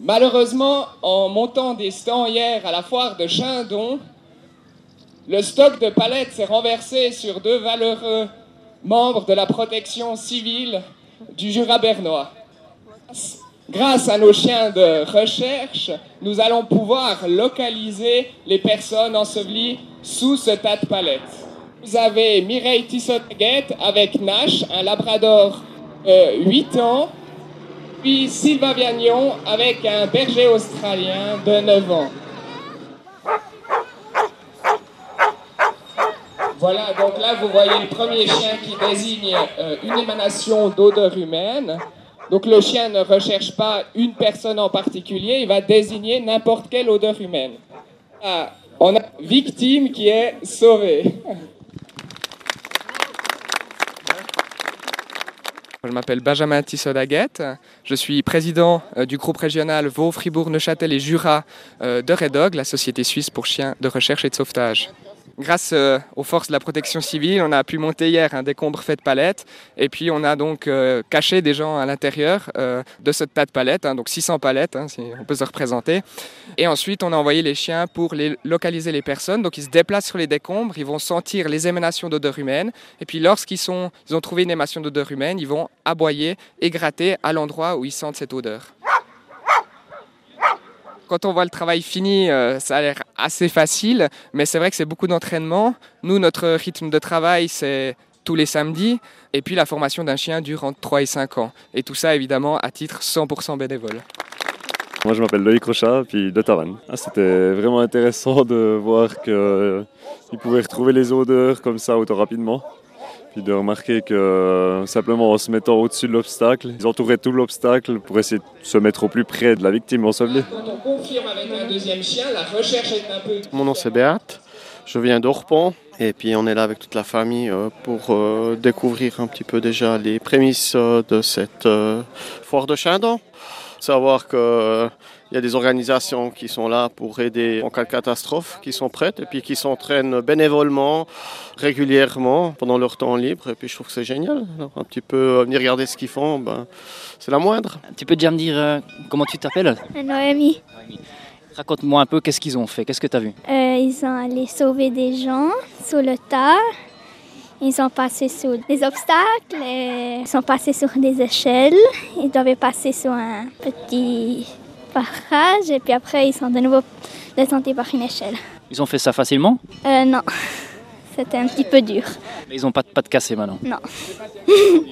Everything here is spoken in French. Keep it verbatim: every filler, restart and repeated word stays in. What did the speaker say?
Malheureusement, en montant des stands hier à la foire de Chindon, le stock de palettes s'est renversé sur deux valeureux membres de la protection civile du Jura bernois. Grâce à nos chiens de recherche, nous allons pouvoir localiser les personnes ensevelies sous ce tas de palettes. Vous avez Mireille Tissot-Aguette avec Nash, un labrador de huit ans, puis Sylvain Viagnon avec un berger australien de neuf ans. Voilà, donc là vous voyez le premier chien qui désigne euh, une émanation d'odeur humaine. Donc le chien ne recherche pas une personne en particulier, il va désigner n'importe quelle odeur humaine. Ah, on a une victime qui est sauvée. Je m'appelle Benjamin Tissot-Aguette, je suis président du groupe régional Vaud, Fribourg, Neuchâtel et Jura de Redog, la société suisse pour chiens de recherche et de sauvetage. Grâce aux forces de la protection civile, on a pu monter hier un décombre fait de palettes et puis on a donc euh, caché des gens à l'intérieur euh, de ce tas de palettes, hein, donc six cents palettes, hein, si on peut se représenter. Et ensuite, on a envoyé les chiens pour les localiser les personnes. Donc ils se déplacent sur les décombres, ils vont sentir les émanations d'odeur humaine et puis lorsqu'ils sont, ils ont trouvé une émanation d'odeur humaine, ils vont aboyer et gratter à l'endroit où ils sentent cette odeur. Quand on voit le travail fini, euh, ça a l'air assez facile, mais c'est vrai que c'est beaucoup d'entraînement. Nous, notre rythme de travail, c'est tous les samedis, et puis la formation d'un chien dure entre trois et cinq ans. Et tout ça, évidemment, à titre cent pour cent bénévole. Moi, je m'appelle Loïc Rochat, puis de Tavannes. Ah, c'était vraiment intéressant de voir qu'ils euh, pouvaient retrouver les odeurs comme ça autant rapidement. Puis de remarquer que euh, simplement en se mettant au-dessus de l'obstacle, ils entouraient tout l'obstacle pour essayer de se mettre au plus près de la victime ensevelie. Quand on confirme avec un deuxième chien, la recherche est un peu... Mon nom c'est Béate, je viens d'Orpon et puis on est là avec toute la famille euh, pour euh, découvrir un petit peu déjà les prémices euh, de cette euh, foire de Chindon. Savoir qu'il euh, y a des organisations qui sont là pour aider en cas de catastrophe, qui sont prêtes et puis qui s'entraînent bénévolement, régulièrement, pendant leur temps libre. Et puis je trouve que c'est génial. Alors, un petit peu venir regarder ce qu'ils font, ben, c'est la moindre. Tu peux déjà me dire euh, comment tu t'appelles ? Noémie. Raconte-moi un peu qu'est-ce qu'ils ont fait, qu'est-ce que tu as vu ? Euh, ils sont allés sauver des gens sur le tas. Ils sont passés sur des obstacles, et ils sont passés sur des échelles. Ils devaient passer sur un petit barrage et puis après ils sont de nouveau descendus par une échelle. Ils ont fait ça facilement ? Euh, non, c'était un petit peu dur. Mais ils n'ont pas de pattes cassées maintenant ? Non.